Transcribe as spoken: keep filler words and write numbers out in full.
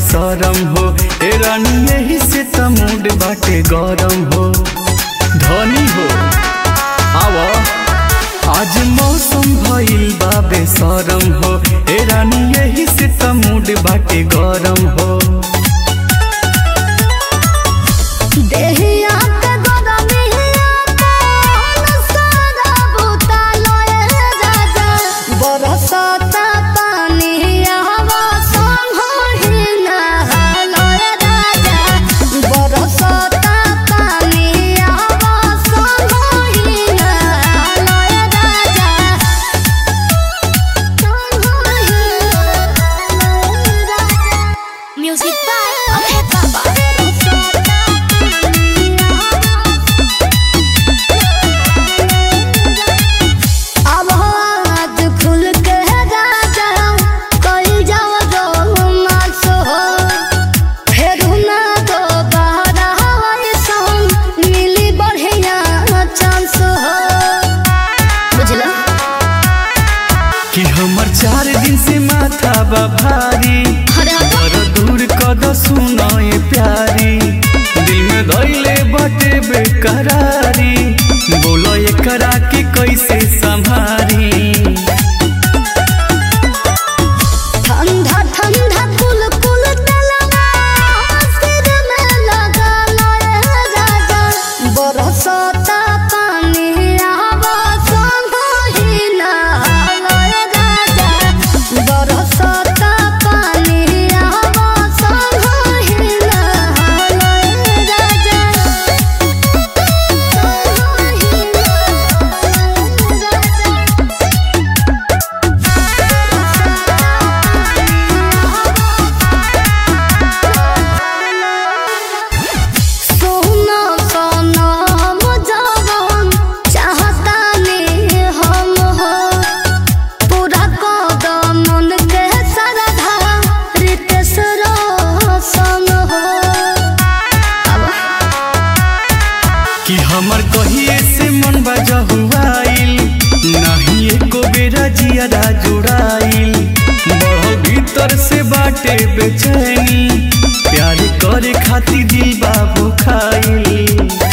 बेशरम हो ए रानी यही से त मूड बाटे गरम हो धनी हो आवा आज मौसम भइल बा बेशरम हो ए रानी यही से त मूड बाटे गरम हो कि हमर चार दिन से माथा बा भारी और दूर कद सुनाए प्यारी दिल में धइले बाटे बेकरारी बोलो एकरा के कैसे संभारी ठंडा ठंडा कुल कुल तलवा सिर में लगा लोए राजा बरसाता पानी आवा संग ही ना लोए राजा बरसाता पानी आवा संग ही ना लोए राजा संग ही सोना सोना मुझावन चाहता नहीं हम हो पूरा कदम मन के सरधा रितेश रोशन हो कि हमर कहिए से मन बजा हुआइल नहीं एको बेरा जियादा जुड़ाइल बढ़ो भीतर से बाटे बेचैनी प्यार करे खातिर दिल बाबू खाइल